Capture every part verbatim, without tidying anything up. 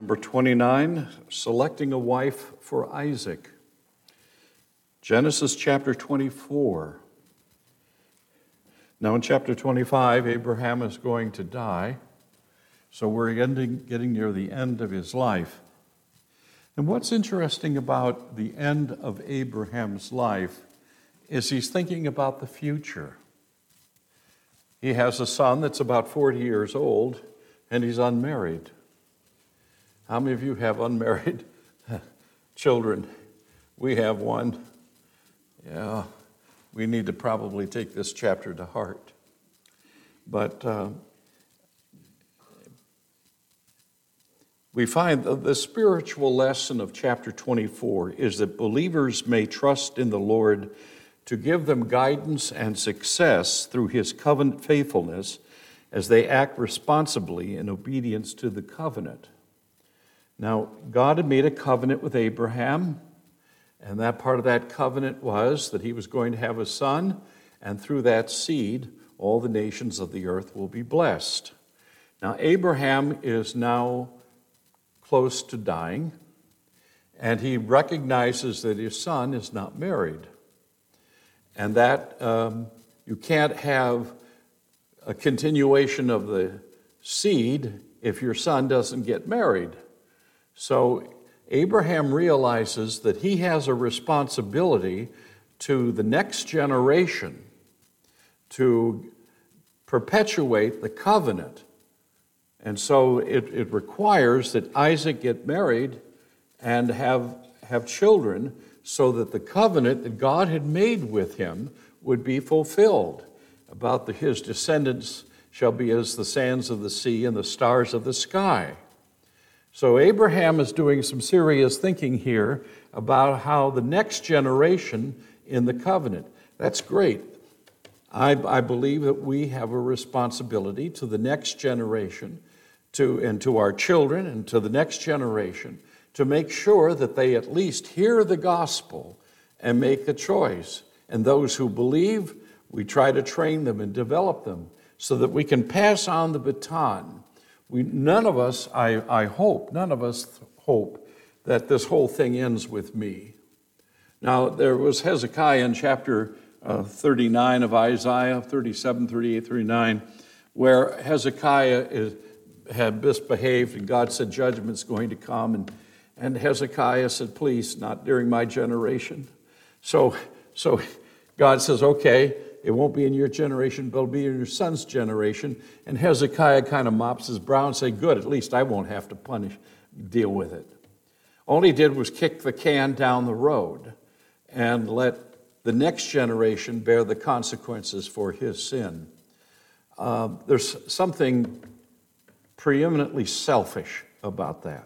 Number twenty-nine, selecting a wife for Isaac. Genesis chapter twenty-four. Now in chapter twenty-five, Abraham is going to die, so we're ending, getting near the end of his life. And what's interesting about the end of Abraham's life is he's thinking about the future. He has a son that's about forty years old, and he's unmarried. How many of you have unmarried children? We have one. Yeah, we need to probably take this chapter to heart. But uh, we find that the spiritual lesson of chapter twenty-four is that believers may trust in the Lord to give them guidance and success through his covenant faithfulness as they act responsibly in obedience to the covenant. Now, God had made a covenant with Abraham, and that part of that covenant was that he was going to have a son, and through that seed, all the nations of the earth will be blessed. Now, Abraham is now close to dying, and he recognizes that his son is not married, and that um, you can't have a continuation of the seed if your son doesn't get married. So Abraham realizes that he has a responsibility to the next generation to perpetuate the covenant. And so it, it requires that Isaac get married and have, have children so that the covenant that God had made with him would be fulfilled. About the, his descendants shall be as the sands of the sea and the stars of the sky. So Abraham is doing some serious thinking here about how the next generation in the covenant. That's great. I, I believe that we have a responsibility to the next generation, to and to our children and to the next generation, to make sure that they at least hear the gospel and make a choice. And those who believe, we try to train them and develop them so that we can pass on the baton. We, none of us, I, I hope, none of us hope that this whole thing ends with me. Now, there was Hezekiah in chapter uh, thirty-nine of Isaiah, thirty-seven, thirty-eight, thirty-nine, where Hezekiah is, had misbehaved, and God said judgment's going to come, and, and Hezekiah said, please, not during my generation. So, so God says, okay, it won't be in your generation, but it'll be in your son's generation. And Hezekiah kind of mops his brow and say, good, at least I won't have to punish, deal with it. All he did was kick the can down the road and let the next generation bear the consequences for his sin. Uh, there's something preeminently selfish about that.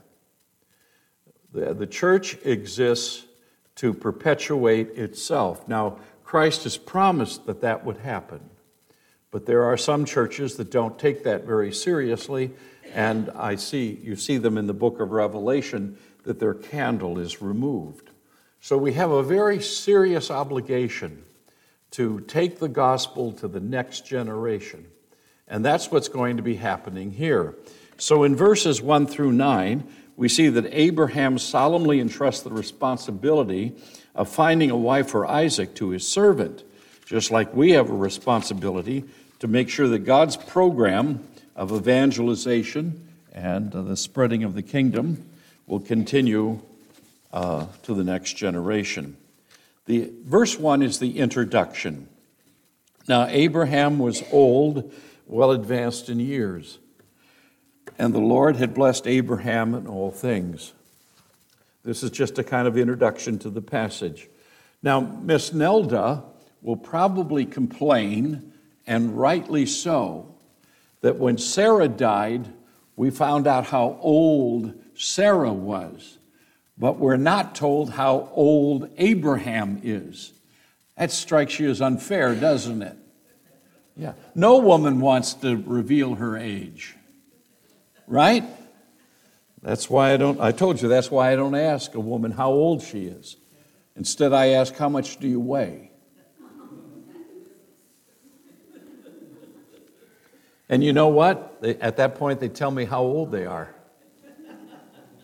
The, the church exists to perpetuate itself. Now, Christ has promised that that would happen. But there are some churches that don't take that very seriously, and I see you see them in the book of Revelation that their candle is removed. So we have a very serious obligation to take the gospel to the next generation. And that's what's going to be happening here. So in verses one through nine, we see that Abraham solemnly entrusts the responsibility of finding a wife for Isaac to his servant, just like we have a responsibility to make sure that God's program of evangelization and the spreading of the kingdom will continue uh, to the next generation. The verse one is the introduction. Now, Abraham was old, well advanced in years, and the Lord had blessed Abraham in all things. This is just a kind of introduction to the passage. Now, Miss Nelda will probably complain, and rightly so, that when Sarah died, we found out how old Sarah was, but we're not told how old Abraham is. That strikes you as unfair, doesn't it? Yeah. No woman wants to reveal her age, right? That's why I don't, I told you, that's why I don't ask a woman how old she is. Instead, I ask, how much do you weigh? And you know what? They, at that point, they tell me how old they are.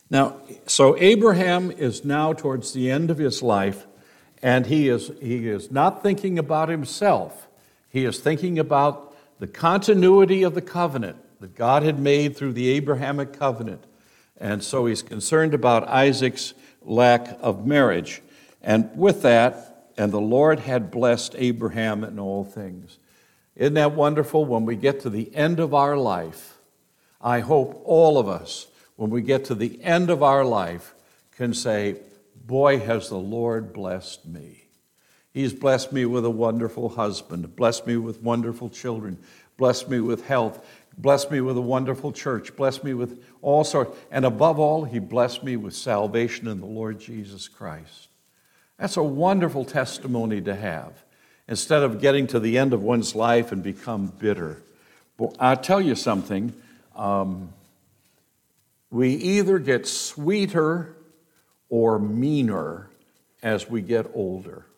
Now, so Abraham is now towards the end of his life, and he is, he is not thinking about himself. He is thinking about the continuity of the covenant that God had made through the Abrahamic covenant. And so he's concerned about Isaac's lack of marriage. And with that, and the Lord had blessed Abraham in all things. Isn't that wonderful? When we get to the end of our life, I hope all of us, when we get to the end of our life, can say, boy, has the Lord blessed me. He's blessed me with a wonderful husband, blessed me with wonderful children, blessed me with health, blessed me with a wonderful church, blessed me with all sorts, and above all, he blessed me with salvation in the Lord Jesus Christ. That's a wonderful testimony to have, instead of getting to the end of one's life and become bitter. But I'll tell you something, um, we either get sweeter or meaner as we get older.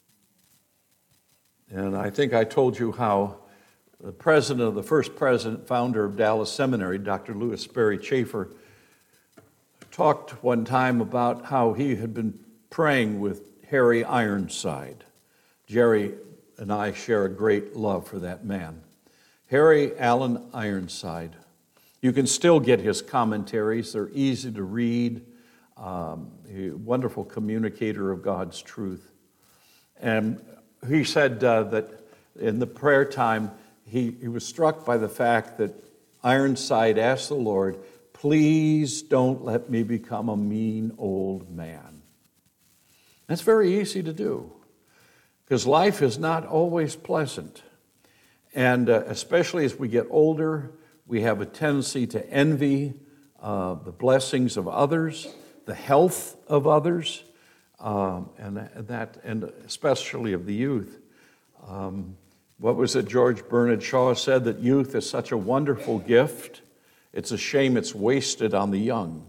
And I think I told you how the president of the first president, founder of Dallas Seminary, Doctor Lewis Sperry Chafer, talked one time about how he had been praying with Harry Ironside. Jerry and I share a great love for that man. Harry Allen Ironside. You can still get his commentaries. They're easy to read. Um, a wonderful communicator of God's truth. And he said uh, that in the prayer time, he, he was struck by the fact that Ironside asked the Lord, please don't let me become a mean old man. That's very easy to do, because life is not always pleasant. And uh, especially as we get older, we have a tendency to envy uh, the blessings of others, the health of others, um, and that, and especially of the youth. Um, what was it George Bernard Shaw said? That youth is such a wonderful gift. It's a shame it's wasted on the young.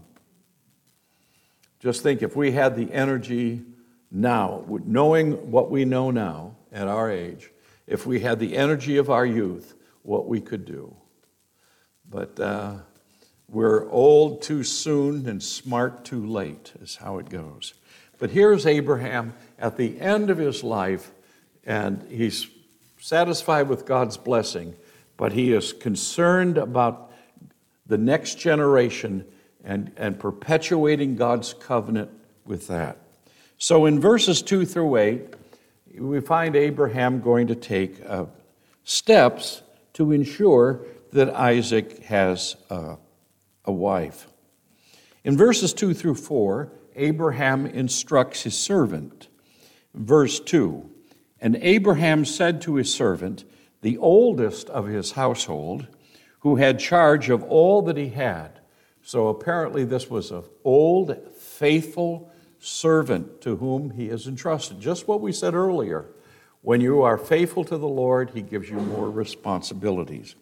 Just think, if we had the energy now, knowing what we know now at our age, if we had the energy of our youth, what we could do. But uh, we're old too soon and smart too late, is how it goes. But here's Abraham at the end of his life, and he's satisfied with God's blessing, but he is concerned about the next generation and, and perpetuating God's covenant with that. So in verses two through eight, we find Abraham going to take uh, steps to ensure that Isaac has uh, a wife. In verses two through four, Abraham instructs his servant. Verse two, and Abraham said to his servant, the oldest of his household, who had charge of all that he had. So apparently this was an old, faithful servant to whom he is entrusted. Just what we said earlier. When you are faithful to the Lord, he gives you more responsibilities.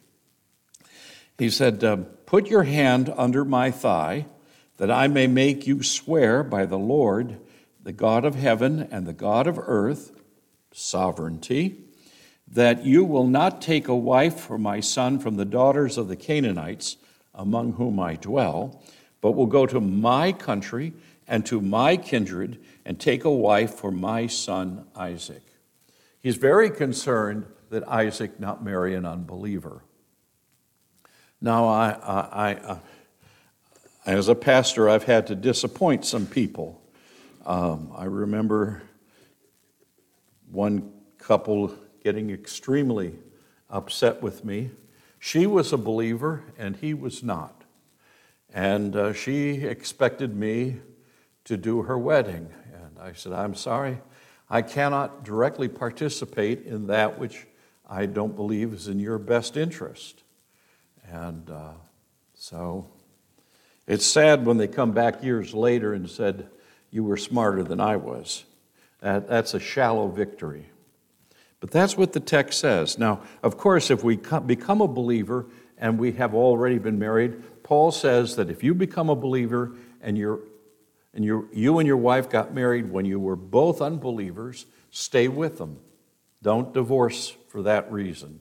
He said, uh, put your hand under my thigh, that I may make you swear by the Lord, the God of heaven and the God of earth, sovereignty, that you will not take a wife for my son from the daughters of the Canaanites, among whom I dwell, but will go to my country and to my kindred and take a wife for my son Isaac. He's very concerned that Isaac not marry an unbeliever. Now, I, I, I, uh, as a pastor, I've had to disappoint some people. Um, I remember one couple getting extremely upset with me. She was a believer and he was not. And uh, she expected me to do her wedding. And I said, I'm sorry, I cannot directly participate in that which I don't believe is in your best interest. And uh, so it's sad when they come back years later and said, you were smarter than I was. That, that's a shallow victory. But that's what the text says. Now, of course, if we become a believer and we have already been married, Paul says that if you become a believer and you're and you you and your wife got married when you were both unbelievers, stay with them. Don't divorce for that reason.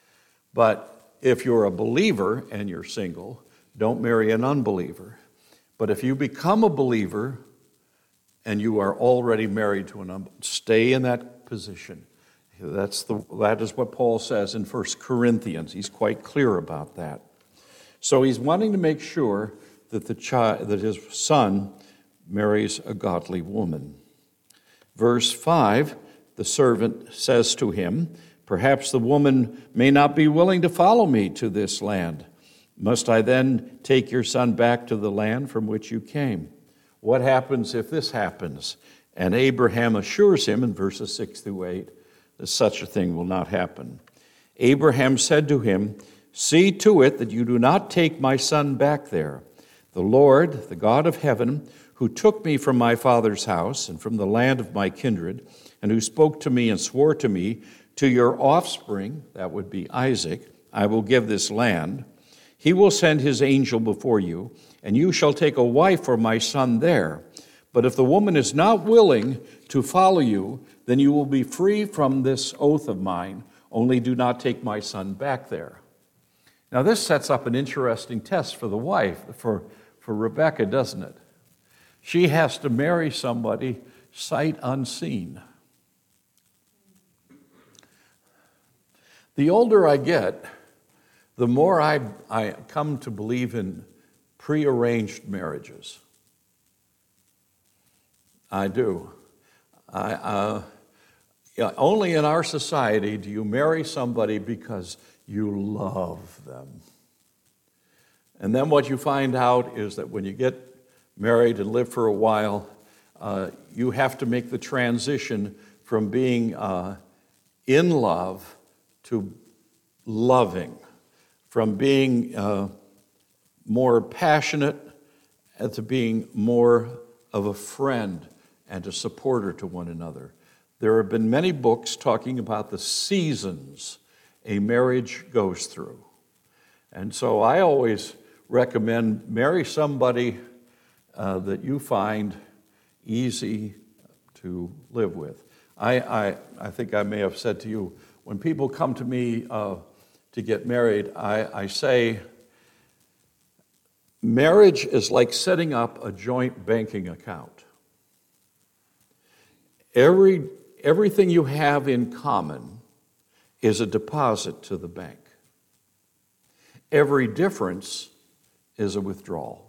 But if you're a believer and you're single, don't marry an unbeliever. But if you become a believer and you are already married to an, stay in that position. That's the, that is what Paul says in First Corinthians. He's quite clear about that. So he's wanting to make sure that the child, that his son marries a godly woman. Verse five, the servant says to him, "Perhaps the woman may not be willing to follow me to this land. Must I then take your son back to the land from which you came?" What happens if this happens? And Abraham assures him in verses six through eight that such a thing will not happen. Abraham said to him, "See to it that you do not take my son back there. The Lord, the God of heaven, who took me from my father's house and from the land of my kindred, and who spoke to me and swore to me, to your offspring," that would be Isaac, "I will give this land. He will send his angel before you, and you shall take a wife for my son there. But if the woman is not willing to follow you, then you will be free from this oath of mine. Only do not take my son back there." Now this sets up an interesting test for the wife, for, for Rebekah, doesn't it? She has to marry somebody sight unseen. The older I get, the more I, I come to believe in prearranged marriages. I do. I, uh, yeah, only in our society do you marry somebody because you love them. And then what you find out is that when you get married and live for a while, uh, you have to make the transition from being uh, in love to loving, from being uh, more passionate to being more of a friend and a supporter to one another. There have been many books talking about the seasons a marriage goes through. And so I always recommend marry somebody uh, that you find easy to live with. I, I, I think I may have said to you, when people come to me uh, to get married, I, I say, marriage is like setting up a joint banking account. Every, everything you have in common is a deposit to the bank. Every difference is a withdrawal.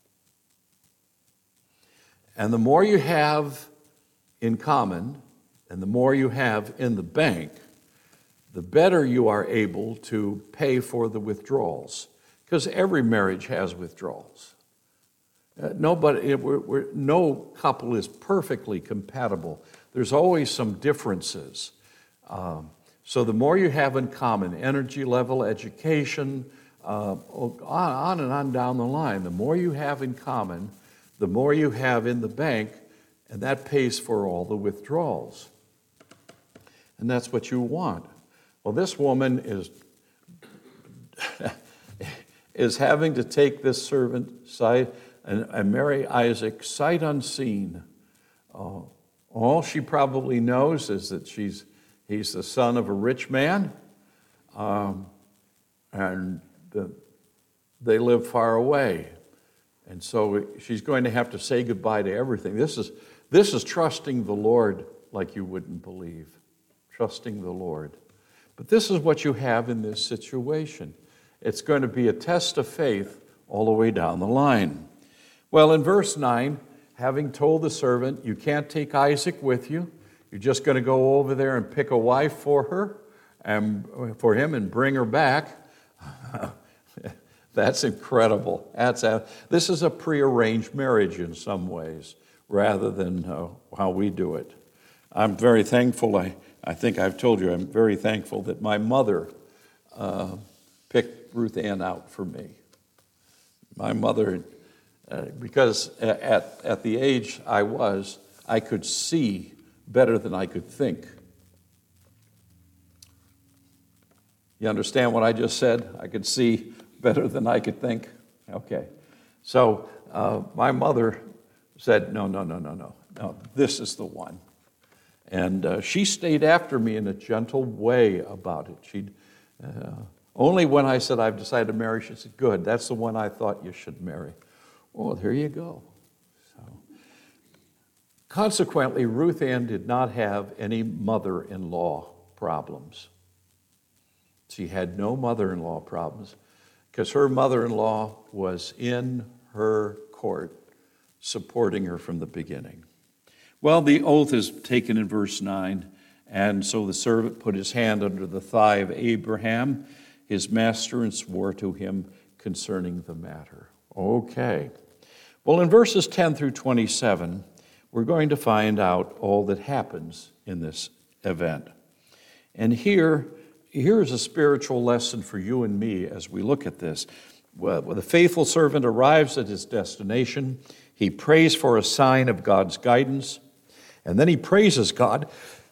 And the more you have in common and the more you have in the bank, the better you are able to pay for the withdrawals. Because every marriage has withdrawals. Uh, nobody, we're, we're, no couple is perfectly compatible. There's always some differences. Um, so the more you have in common, energy level, education, uh, on, on and on down the line, the more you have in common, the more you have in the bank, and that pays for all the withdrawals. And that's what you want. Well, this woman is is having to take this servant sight and, and marry Isaac sight unseen. Uh, all she probably knows is that she's he's the son of a rich man, um, and the, they live far away, and so she's going to have to say goodbye to everything. This is this is trusting the Lord like you wouldn't believe, trusting the Lord. But this is what you have in this situation. It's going to be a test of faith all the way down the line. Well, in verse nine, having told the servant, you can't take Isaac with you, you're just going to go over there and pick a wife for her and for him and bring her back. That's incredible. That's a, this is a prearranged marriage in some ways, rather than uh, how we do it. I'm very thankful. I, I think I've told you, I'm very thankful that my mother uh, picked Ruth Ann out for me. My mother, uh, because at, at the age I was, I could see better than I could think. You understand what I just said? I could see better than I could think? Okay. So uh, my mother said, no, no, no, no, no, no, this is the one. And uh, she stayed after me in a gentle way about it. She'd, uh, only when I said, I've decided to marry, she said, good, that's the one I thought you should marry. Oh, there you go. So, consequently, Ruth Ann did not have any mother-in-law problems. She had no mother-in-law problems because her mother-in-law was in her court supporting her from the beginning. Well, the oath is taken in verse nine, and so the servant put his hand under the thigh of Abraham, his master, and swore to him concerning the matter. Okay. Well, in verses ten through twenty-seven, we're going to find out all that happens in this event. And here, here's a spiritual lesson for you and me as we look at this. Well, when the faithful servant arrives at his destination, he prays for a sign of God's guidance, and then he praises God,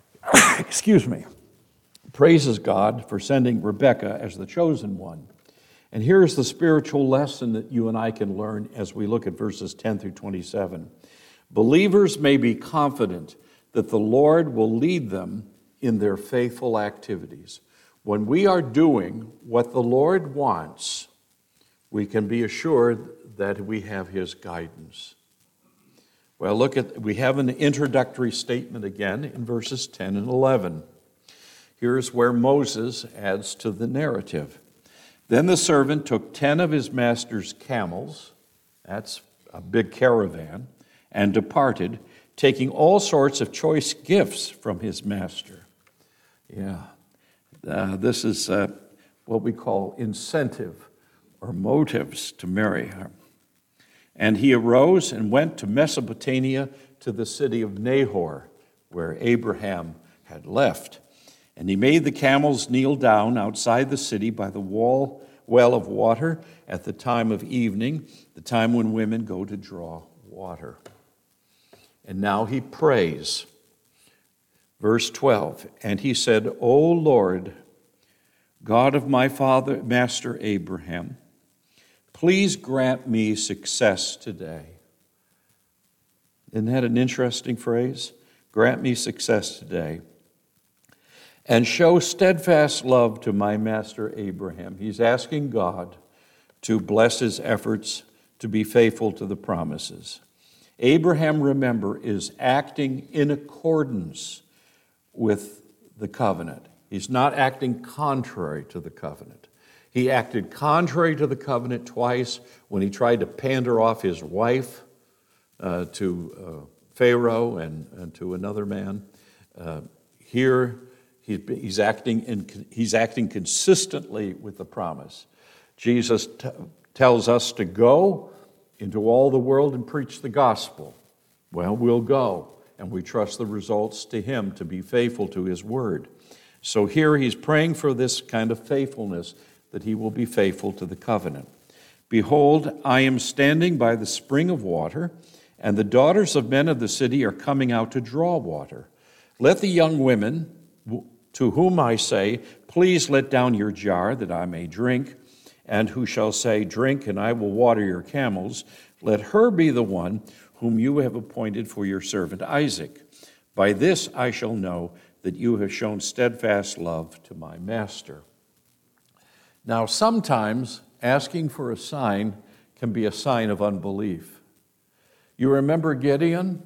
excuse me, praises God for sending Rebekah as the chosen one. And here's the spiritual lesson that you and I can learn as we look at verses ten through twenty-seven. Believers may be confident that the Lord will lead them in their faithful activities. When we are doing what the Lord wants, we can be assured that we have his guidance. Well, look at, we have an introductory statement again in verses ten and eleven. Here's where Moses adds to the narrative. Then the servant took ten of his master's camels, that's a big caravan, and departed, taking all sorts of choice gifts from his master. Yeah, uh, this is uh, what we call incentive or motives to marry her. And he arose and went to Mesopotamia, to the city of Nahor, where Abraham had left. And he made the camels kneel down outside the city by the wall, well of water at the time of evening, the time when women go to draw water. And now he prays. Verse twelve, and he said, O Lord, God of my father, master Abraham, please grant me success today. Isn't that an interesting phrase? Grant me success today. And show steadfast love to my master Abraham. He's asking God to bless his efforts to be faithful to the promises. Abraham, remember, is acting in accordance with the covenant. He's not acting contrary to the covenant. He acted contrary to the covenant twice when he tried to pander off his wife uh, to uh, Pharaoh and, and to another man. Uh, here, he, he's acting in, he's acting consistently with the promise. Jesus t- tells us to go into all the world and preach the gospel. Well, we'll go, and we trust the results to him to be faithful to his word. So here he's praying for this kind of faithfulness, that he will be faithful to the covenant. Behold, I am standing by the spring of water, and the daughters of men of the city are coming out to draw water. Let the young women, to whom I say, please let down your jar that I may drink, and who shall say, drink, and I will water your camels, let her be the one whom you have appointed for your servant Isaac. By this I shall know that you have shown steadfast love to my master. Now, sometimes asking for a sign can be a sign of unbelief. You remember Gideon?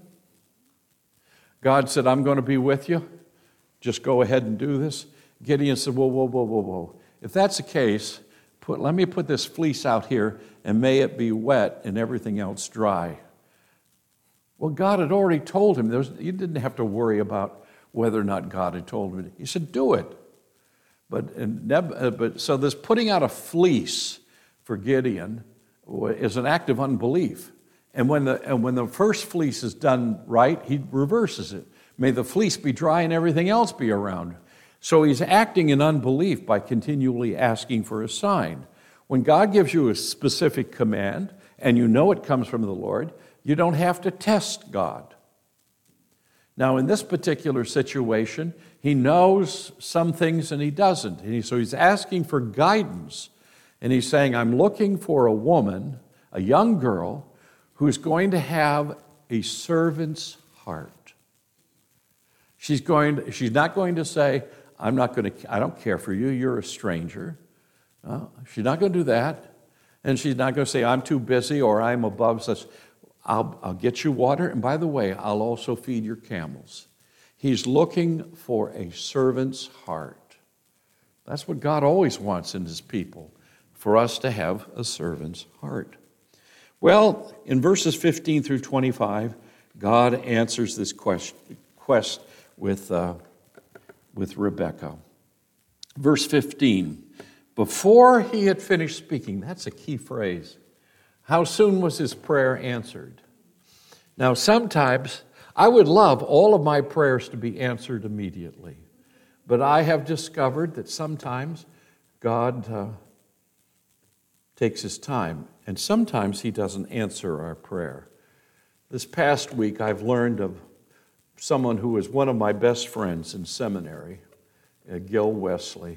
God said, I'm going to be with you. Just go ahead and do this. Gideon said, whoa, whoa, whoa, whoa, whoa. If that's the case, put, let me put this fleece out here, and may it be wet and everything else dry. Well, God had already told him. There was, you didn't have to worry about whether or not God had told him. He said, do it. But, and Neb, but so this putting out a fleece for Gideon is an act of unbelief. And when the and when the first fleece is done right, he reverses it. May the fleece be dry and everything else be around. So he's acting in unbelief by continually asking for a sign. When God gives you a specific command and you know it comes from the Lord, you don't have to test God. Now, in this particular situation, he knows some things and he doesn't. And he, so he's asking for guidance. And he's saying, I'm looking for a woman, a young girl, who's going to have a servant's heart. She's going to, she's not going to say, I'm not going to, I don't care for you, you're a stranger. No, she's not going to do that. And she's not going to say, I'm too busy or I'm above such. I'll, I'll get you water, and by the way, I'll also feed your camels. He's looking for a servant's heart. That's what God always wants in his people, for us to have a servant's heart. Well, in verses fifteen through twenty-five, God answers this quest, quest with, uh, with Rebekah. Verse fifteen, before he had finished speaking, that's a key phrase. How soon was his prayer answered? Now, sometimes I would love all of my prayers to be answered immediately, but I have discovered that sometimes God uh, takes his time, and sometimes he doesn't answer our prayer. This past week, I've learned of someone who was one of my best friends in seminary, uh, Gil Wesley.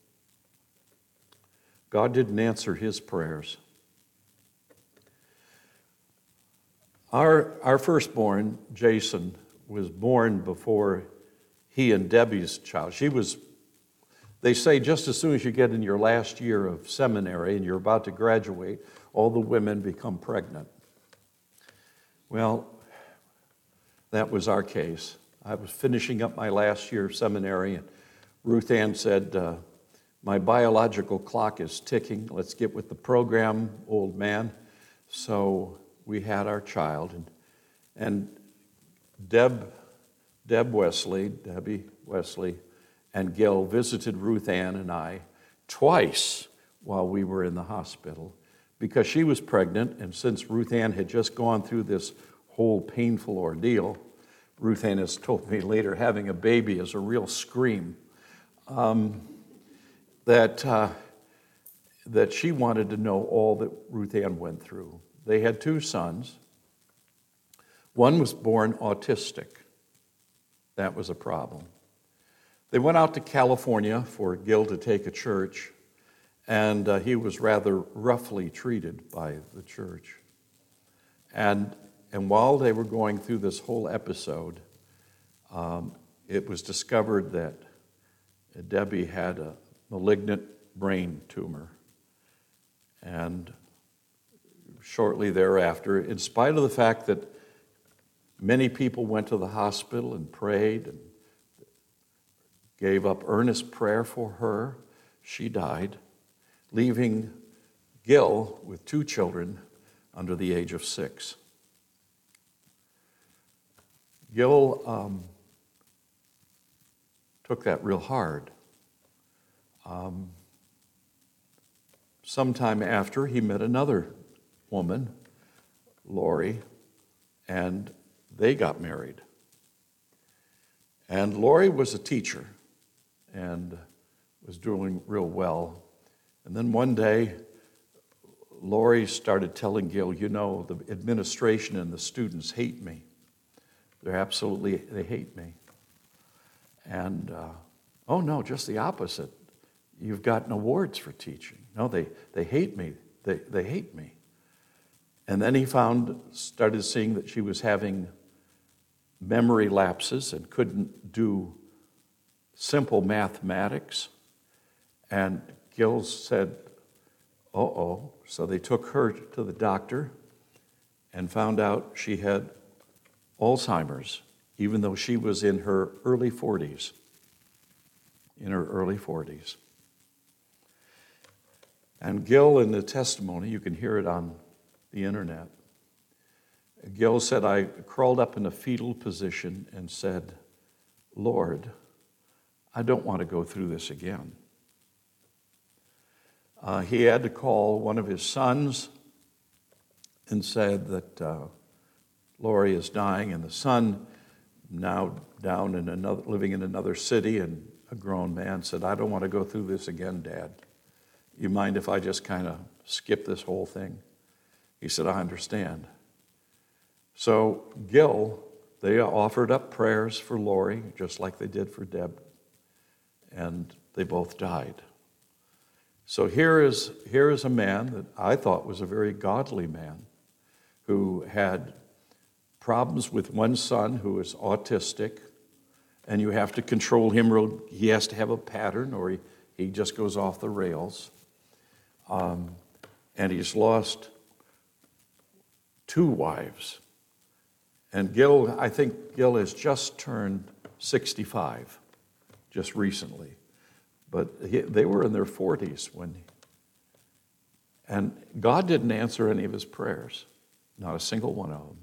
God didn't answer his prayers. Our, our firstborn, Jason, was born before he and Debbie's child. She was, they say just as soon as you get in your last year of seminary and you're about to graduate, all the women become pregnant. Well, that was our case. I was finishing up my last year of seminary, and Ruth Ann said, uh, my biological clock is ticking. Let's get with the program, old man. So we had our child, and, and Deb, Deb Wesley, Debbie Wesley, and Gil visited Ruth Ann and I twice while we were in the hospital because she was pregnant, and since Ruth Ann had just gone through this whole painful ordeal, Ruth Ann has told me later, having a baby is a real scream, um, that, uh, that she wanted to know all that Ruth Ann went through. They had two sons. One was born autistic. That was a problem. They went out to California for Gil to take a church, and uh, he was rather roughly treated by the church. And, and while they were going through this whole episode, um, it was discovered that Debbie had a malignant brain tumor. And shortly thereafter, in spite of the fact that many people went to the hospital and prayed and gave up earnest prayer for her, she died, leaving Gil with two children under the age of six. Gil um, took that real hard. Um, sometime after, he met another woman, Lori, and they got married. And Lori was a teacher and was doing real well. And then one day, Lori started telling Gil, you know, the administration and the students hate me. They're absolutely, they hate me. And, uh, oh no, just the opposite. You've gotten awards for teaching. No, they, they hate me. They, they hate me. And then he found, started seeing that she was having memory lapses and couldn't do simple mathematics. And Gil said, uh-oh. So they took her to the doctor and found out she had Alzheimer's, even though she was in her early forties. In her early forties. And Gil, in the testimony, you can hear it on the internet, Gil said, I crawled up in a fetal position and said, Lord, I don't want to go through this again. Uh, he had to call one of his sons and said that uh, Lori is dying, and the son, now down in another, living in another city, and a grown man said, I don't want to go through this again, Dad. You mind if I just kind of skip this whole thing? He said, I understand. So Gil, they offered up prayers for Lori, just like they did for Deb, and they both died. So here is, here is a man that I thought was a very godly man who had problems with one son who is autistic, and you have to control him. Real, he has to have a pattern or he, he just goes off the rails. Um, and he's lost two wives. And Gil, I think Gil has just turned sixty-five, just recently. But he, they were in their forties when, and God didn't answer any of his prayers, not a single one of them.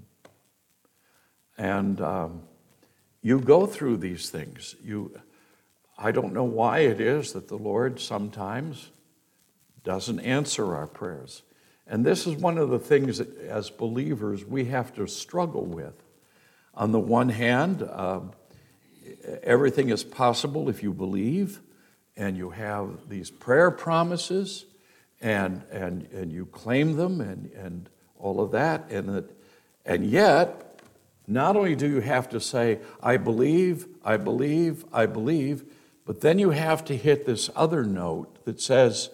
And um, you go through these things. You, I don't know why it is that the Lord sometimes doesn't answer our prayers. And this is one of the things that, as believers, we have to struggle with. On the one hand, uh, everything is possible if you believe, and you have these prayer promises, and and and you claim them, and and all of that, and that, and yet, not only do you have to say, I believe, I believe, I believe, but then you have to hit this other note that says,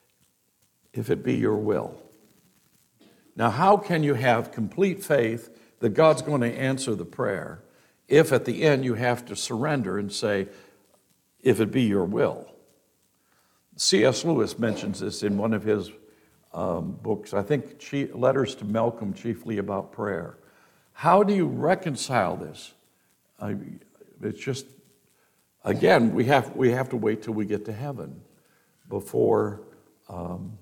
if it be your will. Now, how can you have complete faith that God's going to answer the prayer if at the end you have to surrender and say, if it be your will? C S Lewis mentions this in one of his um, books, I think Letters to Malcolm, chiefly about prayer. How do you reconcile this? I, it's just, again, we have we have to wait till we get to heaven before um,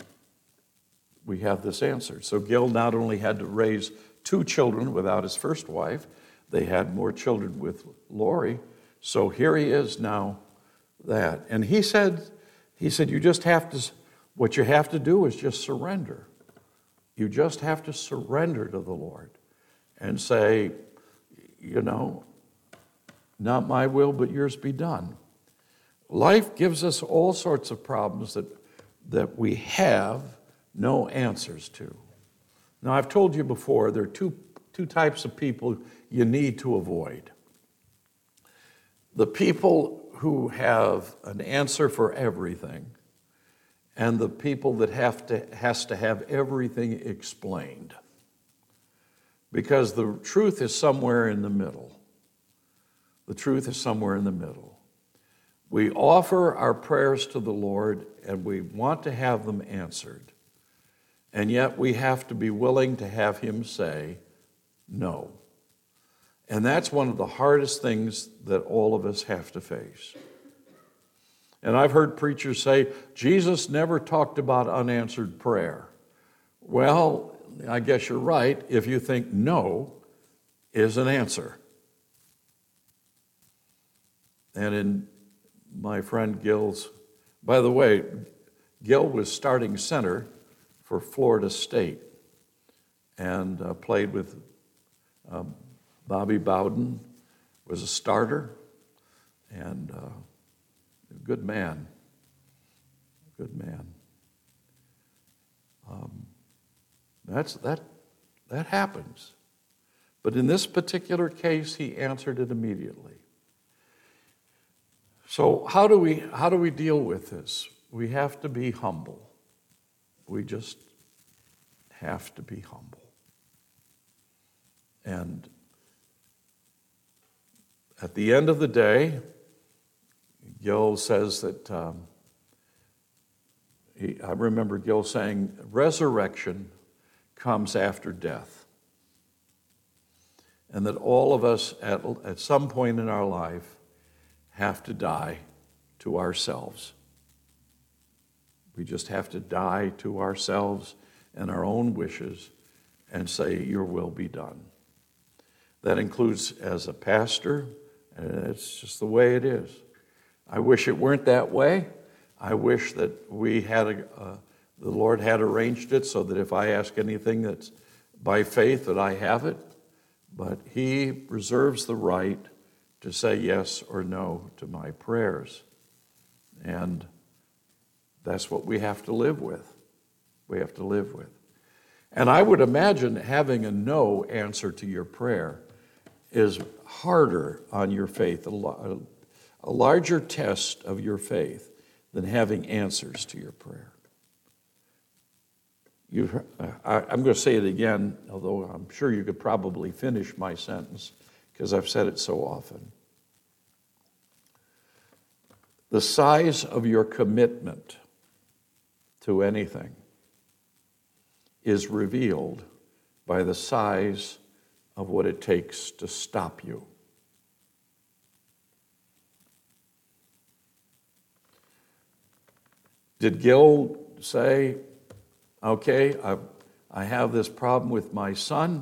we have this answered. So Gil not only had to raise two children without his first wife, they had more children with Lori. So here he is now, that. And he said, he said, you just have to, what you have to do is just surrender. You just have to surrender to the Lord and say, you know, not my will, but yours be done. Life gives us all sorts of problems that, that we have no answers to. Now, I've told you before, there are two, two types of people you need to avoid. The people who have an answer for everything, and the people that have to has to have everything explained. Because the truth is somewhere in the middle. The truth is somewhere in the middle. We offer our prayers to the Lord, and we want to have them answered. And yet we have to be willing to have him say no. And that's one of the hardest things that all of us have to face. And I've heard preachers say, Jesus never talked about unanswered prayer. Well, I guess you're right if you think no is an answer. And in my friend Gil's, by the way, Gil was starting center for Florida State and uh, played with uh, Bobby Bowden, was a starter, and uh, a good man, good man. Um, that's that that happens. But in this particular case, he answered it immediately. So how do we how do we deal with this? We have to be humble. We just have to be humble. And at the end of the day, Gil says that, um, he, I remember Gil saying, resurrection comes after death. And that all of us at, at some point in our life have to die to ourselves. We just have to die to ourselves and our own wishes and say, your will be done. That includes as a pastor, and it's just the way it is. I wish it weren't that way. I wish that we had, a, uh, the Lord had arranged it so that if I ask anything that's by faith that I have it, but he reserves the right to say yes or no to my prayers. And that's what we have to live with. We have to live with. And I would imagine having a no answer to your prayer is harder on your faith, a, a larger test of your faith than having answers to your prayer. You, I, I'm going to say it again, although I'm sure you could probably finish my sentence because I've said it so often. The size of your commitment to anything is revealed by the size of what it takes to stop you. Did Gil say, okay, I, I have this problem with my son.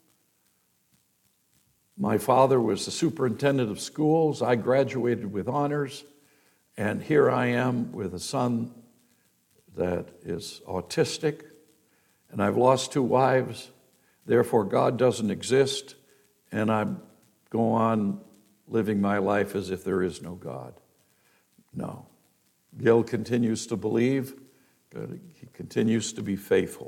My father was the superintendent of schools. I graduated with honors. And here I am with a son that is autistic. And I've lost two wives. Therefore, God doesn't exist. And I go on living my life as if there is no God. No. Gil continues to believe. He continues to be faithful.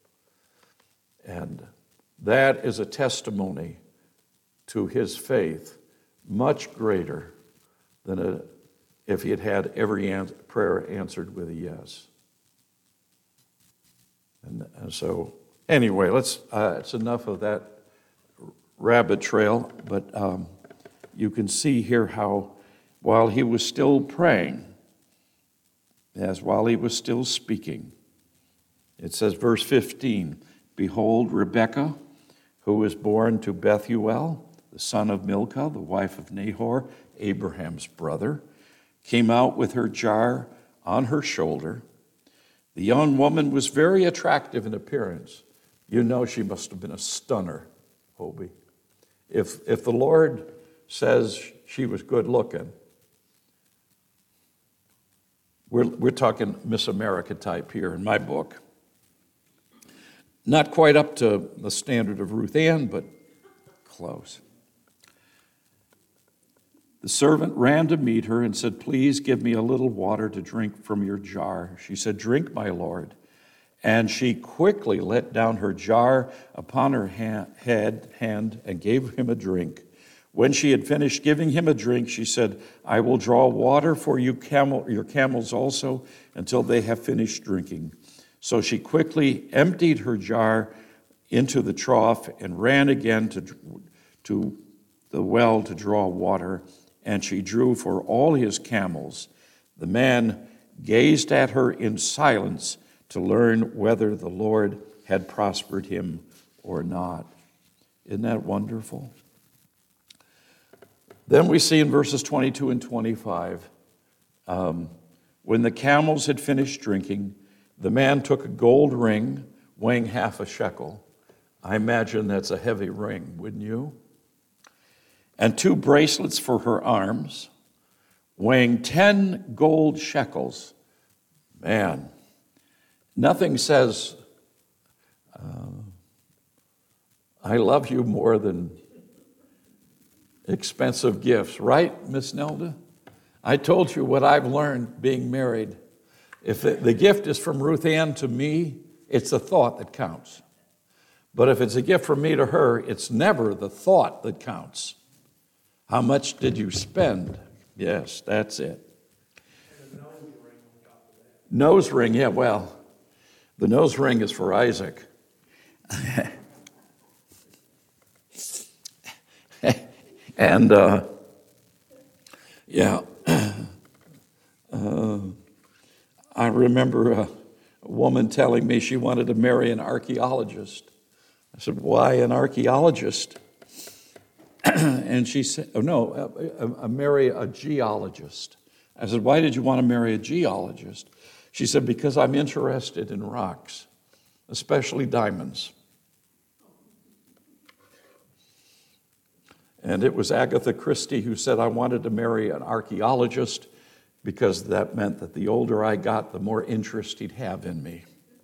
And that is a testimony to his faith, much greater than a, if he had had every an- prayer answered with a yes. And, and so, anyway, let's. Uh, it's enough of that rabbit trail. But um, you can see here how, while he was still praying, as while he was still speaking, it says, verse fifteen, behold, Rebekah, who was born to Bethuel, the son of Milcah, the wife of Nahor, Abraham's brother, came out with her jar on her shoulder. The young woman was very attractive in appearance. You know she must have been a stunner, Hobie. If, if the Lord says she was good looking, we're, we're talking Miss America type here in my book. Not quite up to the standard of Ruth Ann, but close. The servant ran to meet her and said, please give me a little water to drink from your jar. She said, drink, my lord. And she quickly let down her jar upon her hand, head, hand and gave him a drink. When she had finished giving him a drink, she said, I will draw water for you camel, your camels also until they have finished drinking. So she quickly emptied her jar into the trough and ran again to, to the well to draw water. And she drew for all his camels. The man gazed at her in silence to learn whether the Lord had prospered him or not. Isn't that wonderful? Then we see in verses twenty-two and twenty-five, um, when the camels had finished drinking, the man took a gold ring weighing half a shekel. I imagine that's a heavy ring, wouldn't you? And two bracelets for her arms, weighing ten gold shekels. Man, nothing says, uh, I love you more than expensive gifts, right, Miss Nelda? I told you what I've learned being married. If the, the gift is from Ruth Ann to me, it's the thought that counts. But if it's a gift from me to her, it's never the thought that counts. How much did you spend? Yes, that's it. And a nose ring on top of that. Nose ring, yeah, well, the nose ring is for Isaac. and, uh, yeah, uh, I remember a, a woman telling me she wanted to marry an archaeologist. I said, why an archaeologist? And she said, oh, no, I, I marry a geologist. I said, why did you want to marry a geologist? She said, because I'm interested in rocks, especially diamonds. And it was Agatha Christie who said I wanted to marry an archaeologist because that meant that the older I got, the more interest he'd have in me.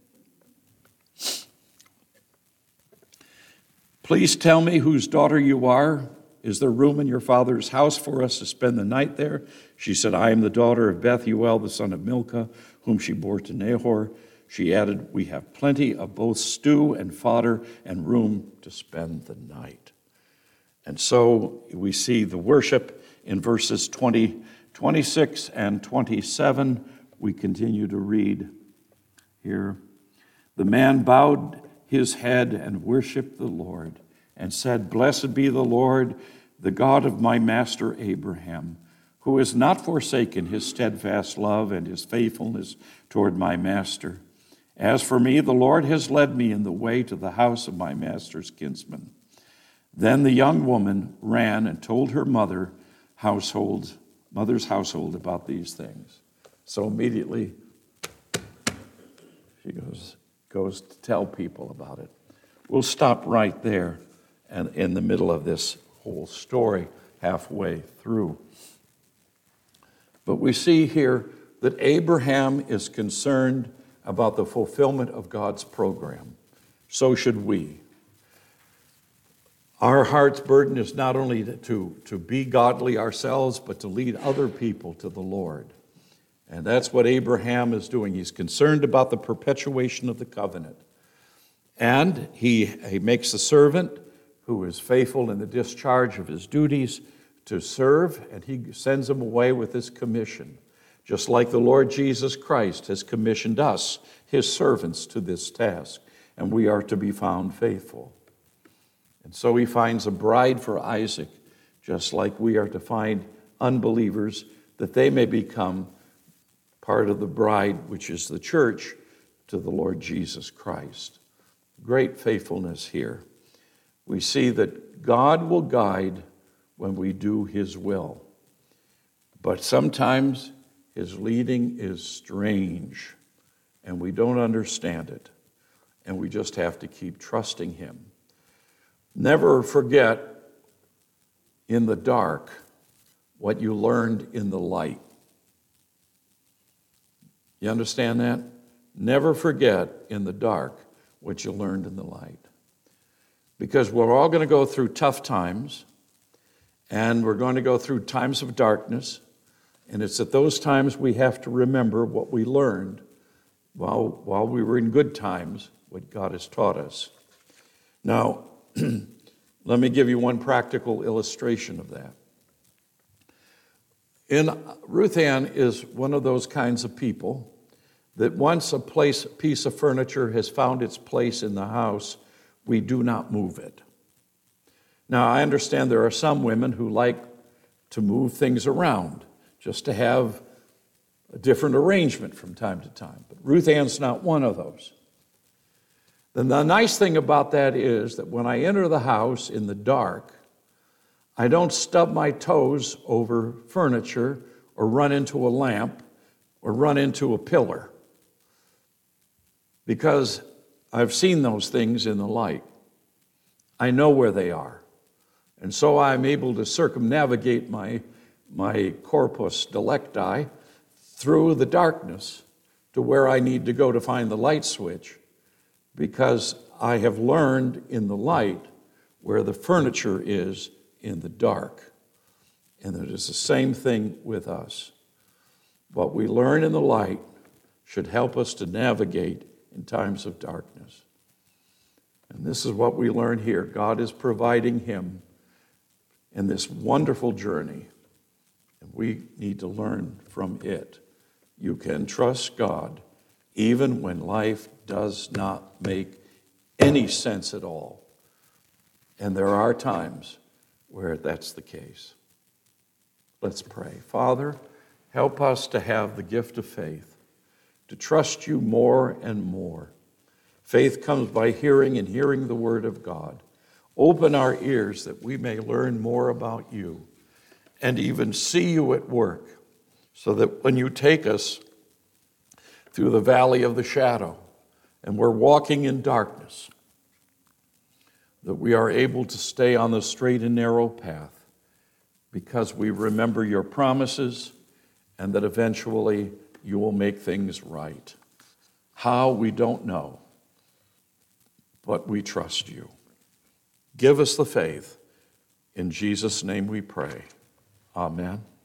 Please tell me whose daughter you are. Is there room in your father's house for us to spend the night there? She said, I am the daughter of Bethuel, the son of Milcah, whom she bore to Nahor. She added, we have plenty of both stew and fodder and room to spend the night. And so we see the worship in verses twenty, twenty-six and twenty-seven. We continue to read here. The man bowed his head and worshiped the Lord and said, blessed be the Lord, the God of my master Abraham, who has not forsaken his steadfast love and his faithfulness toward my master. As for me, the Lord has led me in the way to the house of my master's kinsman." Then the young woman ran and told her mother household, mother's household about these things. So immediately she goes, goes to tell people about it. We'll stop right there and in the middle of this whole story, halfway through. But we see here that Abraham is concerned about the fulfillment of God's program. So should we. Our heart's burden is not only to, to be godly ourselves, but to lead other people to the Lord. And that's what Abraham is doing. He's concerned about the perpetuation of the covenant. And he, he makes the servant who is faithful in the discharge of his duties to serve, and he sends him away with his commission, just like the Lord Jesus Christ has commissioned us, his servants, to this task, and we are to be found faithful. And so he finds a bride for Isaac, just like we are to find unbelievers, that they may become part of the bride, which is the church, to the Lord Jesus Christ. Great faithfulness here. We see that God will guide when we do his will. But sometimes his leading is strange, and we don't understand it, and we just have to keep trusting him. Never forget in the dark what you learned in the light. You understand that? Never forget in the dark what you learned in the light. Because we're all going to go through tough times, and we're going to go through times of darkness, and it's at those times we have to remember what we learned while, while we were in good times, what God has taught us. Now, let me give you one practical illustration of that. In Ruth Ann is one of those kinds of people that once a place, piece of furniture has found its place in the house, we do not move it. Now, I understand there are some women who like to move things around just to have a different arrangement from time to time. But Ruth Ann's not one of those. Then the nice thing about that is that when I enter the house in the dark, I don't stub my toes over furniture or run into a lamp or run into a pillar, because I've seen those things in the light. I know where they are. And so I'm able to circumnavigate my, my corpus delicti through the darkness to where I need to go to find the light switch, because I have learned in the light where the furniture is in the dark. And it is the same thing with us. What we learn in the light should help us to navigate in times of darkness. And this is what we learn here. God is providing him in this wonderful journey, and we need to learn from it. You can trust God even when life does not make any sense at all. And there are times where that's the case. Let's pray. Father, help us to have the gift of faith, to trust you more and more. Faith comes by hearing, and hearing the word of God. Open our ears that we may learn more about you and even see you at work, so that when you take us through the valley of the shadow and we're walking in darkness, that we are able to stay on the straight and narrow path because we remember your promises, and that eventually you will make things right. How, we don't know, but we trust you. Give us the faith. In Jesus' name we pray. Amen.